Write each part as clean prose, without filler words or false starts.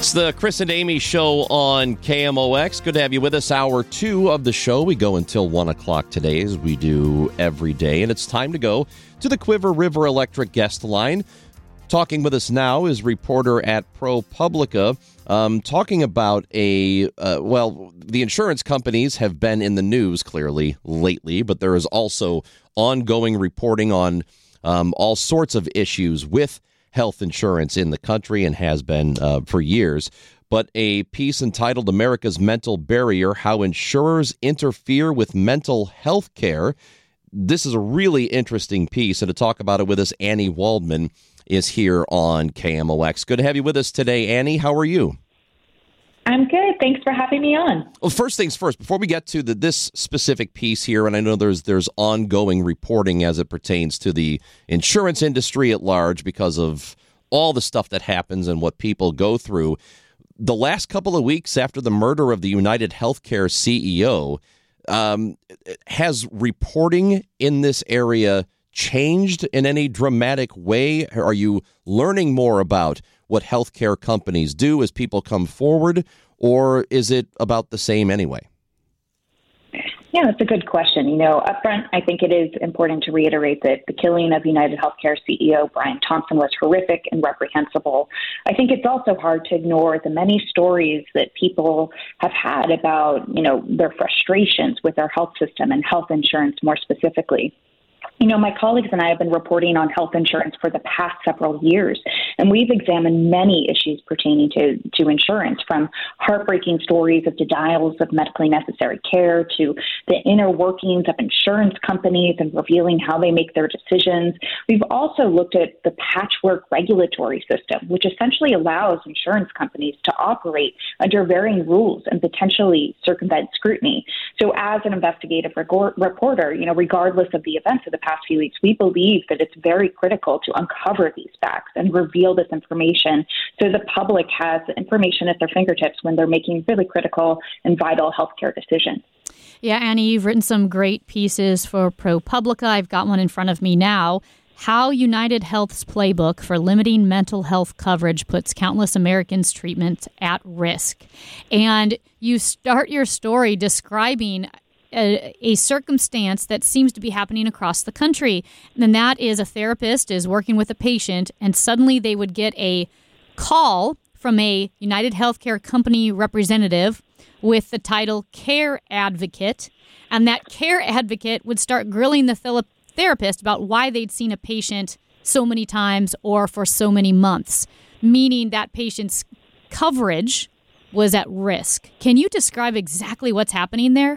It's the Chris and Amy Show on KMOX. Good to have you with us. Hour 2 of the show. We go until 1 o'clock today, as we do every day. And it's time to go to the Cuivre River Electric guest line. Talking with us now is reporter at ProPublica, talking about the insurance companies have been in the news, clearly, lately. But there is also ongoing reporting on all sorts of issues with health insurance in the country and has been for years. But a piece entitled America's Mental Barrier, How Insurers Interfere with Mental Health Care. This is a really interesting piece. And to talk about it with us, Annie Waldman is here on KMOX. Good to have you with us today, Annie. How are you? I'm good. Thanks for having me on. Well, first things first, before we get to this specific piece here, and I know there's ongoing reporting as it pertains to the insurance industry at large because of all the stuff that happens and what people go through. The last couple of weeks after the murder of the United Healthcare CEO, has reporting in this area changed in any dramatic way? Are you learning more about what healthcare companies do as people come forward, or is it about the same anyway? Yeah, that's a good question. Up front, I think it is important to reiterate that the killing of United Healthcare CEO Brian Thompson was horrific and reprehensible. I think it's also hard to ignore the many stories that people have had about, their frustrations with our health system and health insurance more specifically. My colleagues and I have been reporting on health insurance for the past several years, and we've examined many issues pertaining to insurance, from heartbreaking stories of denials of medically necessary care to the inner workings of insurance companies and revealing how they make their decisions. We've also looked at the patchwork regulatory system, which essentially allows insurance companies to operate under varying rules and potentially circumvent scrutiny. So as an investigative reporter, regardless of the events of the past few weeks, we believe that it's very critical to uncover these facts and reveal this information so the public has information at their fingertips when they're making really critical and vital healthcare decisions. Yeah, Annie, you've written some great pieces for ProPublica. I've got one in front of me now. How United Health's playbook for limiting mental health coverage puts countless Americans' treatment at risk. And you start your story describing a circumstance that seems to be happening across the country. And that is a therapist is working with a patient, and suddenly they would get a call from a United Healthcare company representative with the title Care Advocate. And that care advocate would start grilling the therapist about why they'd seen a patient so many times or for so many months, meaning that patient's coverage was at risk. Can you describe exactly what's happening there?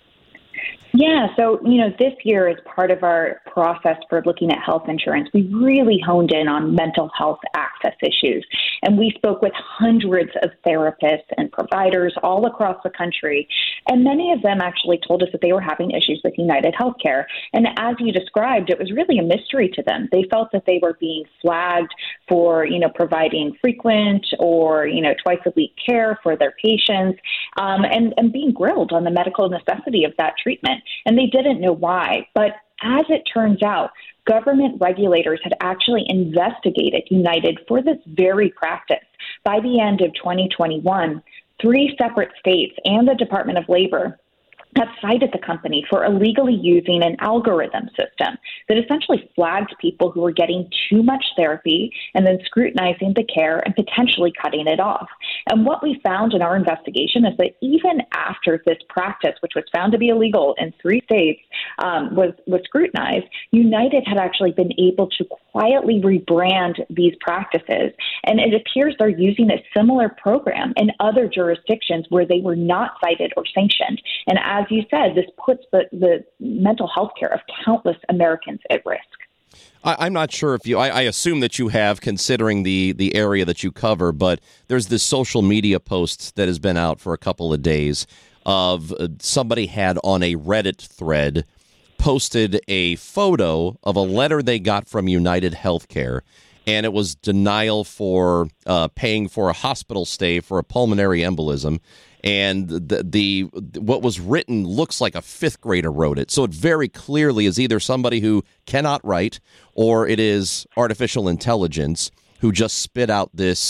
Yeah, so, this year as part of our process for looking at health insurance, we really honed in on mental health access issues. And we spoke with hundreds of therapists and providers all across the country. And many of them actually told us that they were having issues with United Healthcare. And as you described, it was really a mystery to them. They felt that they were being flagged for, providing frequent or, twice a week care for their patients, and being grilled on the medical necessity of that treatment. And they didn't know why. But as it turns out, government regulators had actually investigated United for this very practice. By the end of 2021, 3 separate states and the Department of Labor have cited the company for illegally using an algorithm system that essentially flagged people who were getting too much therapy and then scrutinizing the care and potentially cutting it off. And what we found in our investigation is that even after this practice, which was found to be illegal in 3 states, was scrutinized, United had actually been able to quietly rebrand these practices. And it appears they're using a similar program in other jurisdictions where they were not cited or sanctioned. And as you said, this puts the mental health care of countless Americans at risk. I'm not sure if I assume that you have, considering the area that you cover, but there's this social media post that has been out for a couple of days of somebody had on a Reddit thread posted a photo of a letter they got from United Healthcare, and it was denial for paying for a hospital stay for a pulmonary embolism. And the what was written looks like a 5th grader wrote it. So it very clearly is either somebody who cannot write, or it is artificial intelligence who just spit out this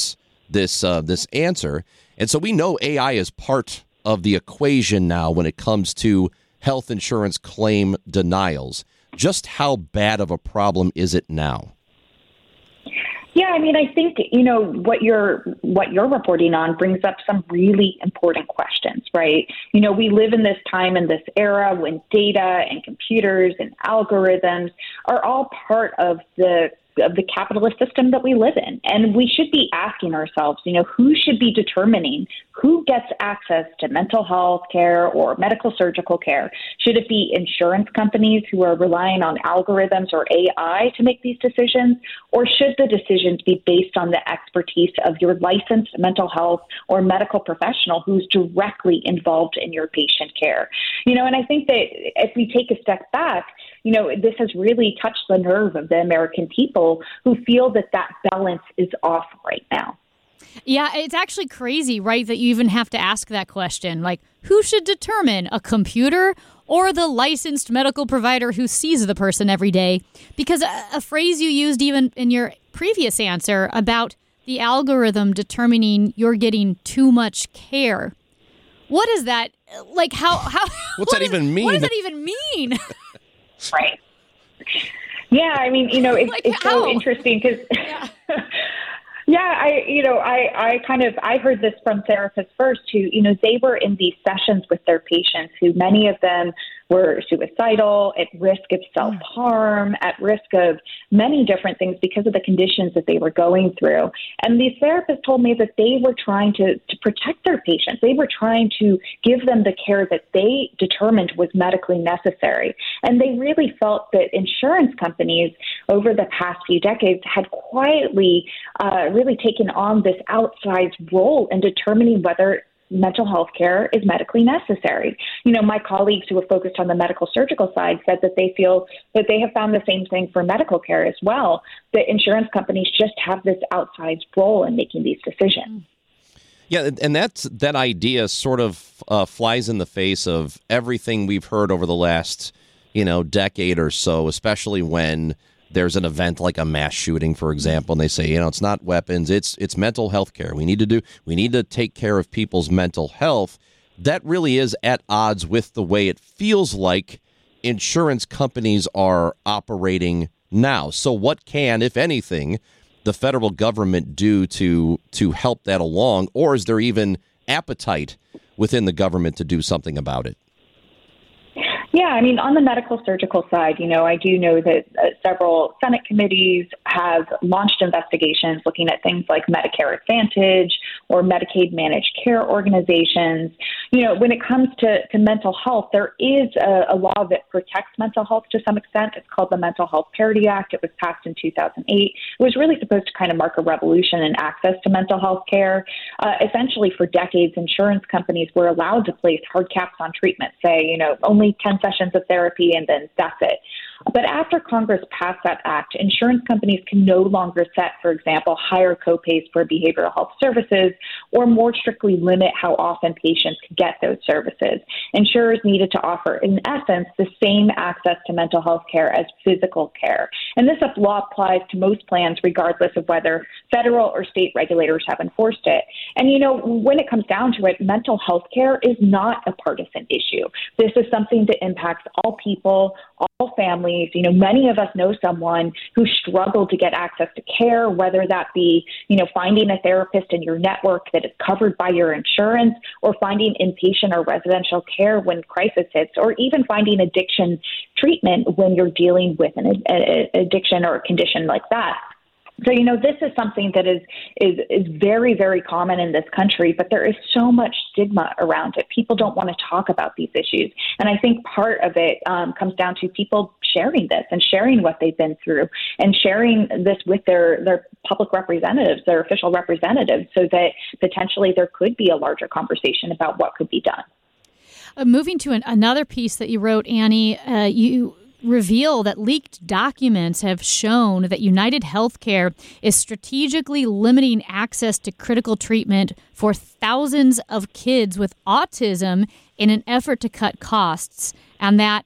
this answer. And so we know AI is part of the equation now when it comes to health insurance claim denials. Just how bad of a problem is it now? Yeah, I mean, I think, what you're reporting on brings up some really important questions, right? We live in this time and this era when data and computers and algorithms are all part of the capitalist system that we live in. And we should be asking ourselves, who should be determining who gets access to mental health care or medical surgical care? Should it be insurance companies who are relying on algorithms or AI to make these decisions? Or should the decisions be based on the expertise of your licensed mental health or medical professional who's directly involved in your patient care? And I think that if we take a step back, this has really touched the nerve of the American people who feel that balance is off right now. Yeah, it's actually crazy, right, that you even have to ask that question. Like, who should determine, a computer or the licensed medical provider who sees the person every day? Because a phrase you used even in your previous answer about the algorithm determining you're getting too much care. What is that? Like, how What's that even mean? What does that even mean? Right. Yeah, I mean, it's so interesting because, I heard this from therapists first who, they were in these sessions with their patients who many of them were suicidal, at risk of self-harm, at risk of many different things because of the conditions that they were going through. And these therapists told me that they were trying to protect their patients. They were trying to give them the care that they determined was medically necessary. And they really felt that insurance companies over the past few decades had quietly really taken on this outsized role in determining whether mental health care is medically necessary. My colleagues who are focused on the medical surgical side said that they feel that they have found the same thing for medical care as well, that insurance companies just have this outsized role in making these decisions. Yeah, and that idea sort of flies in the face of everything we've heard over the last, decade or so, especially when there's an event like a mass shooting, for example, and they say, it's not weapons, it's mental health care. We need to take care of people's mental health. That really is at odds with the way it feels like insurance companies are operating now. So what can, if anything, the federal government do to help that along? Or is there even appetite within the government to do something about it? Yeah, I mean, on the medical surgical side, I do know that several Senate committees have launched investigations looking at things like Medicare Advantage or Medicaid managed care organizations. When it comes to mental health, there is a law that protects mental health to some extent. It's called the Mental Health Parity Act. It was passed in 2008. It was really supposed to kind of mark a revolution in access to mental health care. Essentially, for decades, insurance companies were allowed to place hard caps on treatment, say, only 10 sessions of therapy and then that's it. But after Congress passed that act, insurance companies can no longer set, for example, higher copays for behavioral health services or more strictly limit how often patients can get those services. Insurers needed to offer, in essence, the same access to mental health care as physical care. And this law applies to most plans regardless of whether federal or state regulators have enforced it. And, when it comes down to it, mental health care is not a partisan issue. This is something that impacts all people, all families. Many of us know someone who struggled to get access to care, whether that be, finding a therapist in your network that is covered by your insurance, or finding inpatient or residential care when crisis hits, or even finding addiction treatment when you're dealing with an addiction or a condition like that. So, this is something that is very, very common in this country, but there is so much stigma around it. People don't want to talk about these issues. And I think part of it comes down to people sharing this and sharing what they've been through and sharing this with their public representatives, their official representatives, so that potentially there could be a larger conversation about what could be done. Moving to another piece that you wrote, Annie, you reveal that leaked documents have shown that United Healthcare is strategically limiting access to critical treatment for thousands of kids with autism in an effort to cut costs, and that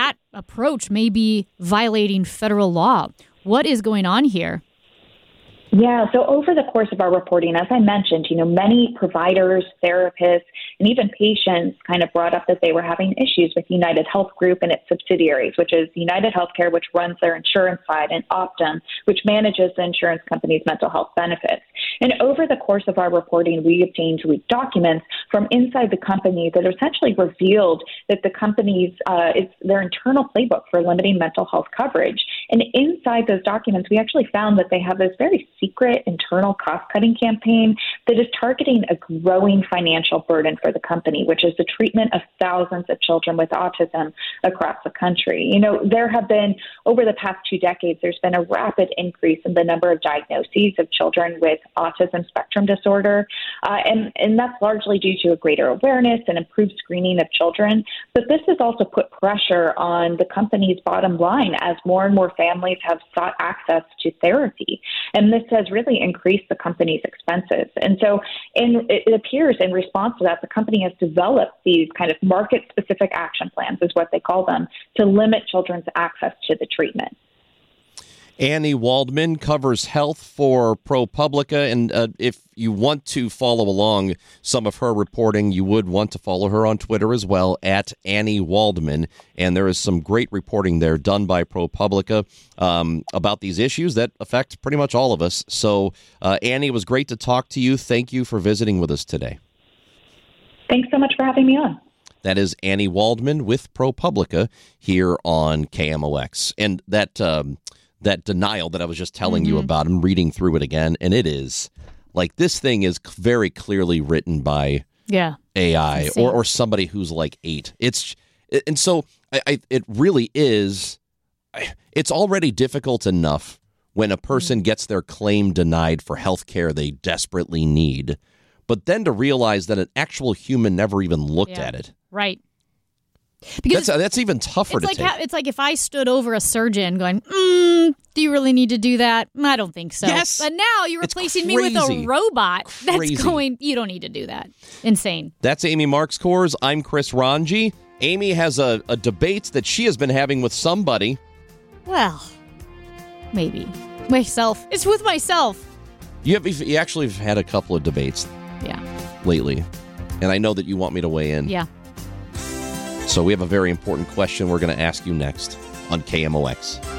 approach may be violating federal law. What is going on here? Yeah, so over the course of our reporting, as I mentioned, many providers, therapists, and even patients kind of brought up that they were having issues with United Health Group and its subsidiaries, which is United Healthcare, which runs their insurance side, and Optum, which manages the insurance company's mental health benefits. And over the course of our reporting, we obtained leaked documents from inside the company that essentially revealed that the company's it's their internal playbook for limiting mental health coverage. And inside those documents, we actually found that they have this very secret internal cost-cutting campaign that is targeting a growing financial burden for the company, which is the treatment of thousands of children with autism across the country. There have been, over the past 2 decades, there's been a rapid increase in the number of diagnoses of children with autism spectrum disorder, and that's largely due to a greater awareness and improved screening of children. But this has also put pressure on the company's bottom line as more and more families have sought access to therapy. And this has really increased the company's expenses. And so it appears in response to that, the company has developed these kind of market-specific action plans, is what they call them, to limit children's access to the treatment. Annie Waldman covers health for ProPublica, and if you want to follow along some of her reporting, you would want to follow her on Twitter as well, at Annie Waldman, and there is some great reporting there done by ProPublica about these issues that affect pretty much all of us. So, Annie, it was great to talk to you. Thank you for visiting with us today. Thanks so much for having me on. That is Annie Waldman with ProPublica here on KMOX. And that denial that I was just telling you about, I'm reading through it again, and it is like this thing is very clearly written by AI or somebody who's like 8. And so it really is. It's already difficult enough when a person gets their claim denied for health care they desperately need, but then to realize that an actual human never even looked at it. Right. Because that's even tougher to take. It's like if I stood over a surgeon going, do you really need to do that? I don't think so. Yes. But now you're replacing me with a robot that's going, you don't need to do that. Insane. That's Amy Marxkors. I'm Chris Ranji. Amy has a debate that she has been having with somebody. Well, maybe. Myself. It's with myself. You actually have had a couple of debates lately, and I know that you want me to weigh in. Yeah. So we have a very important question we're going to ask you next on KMOX.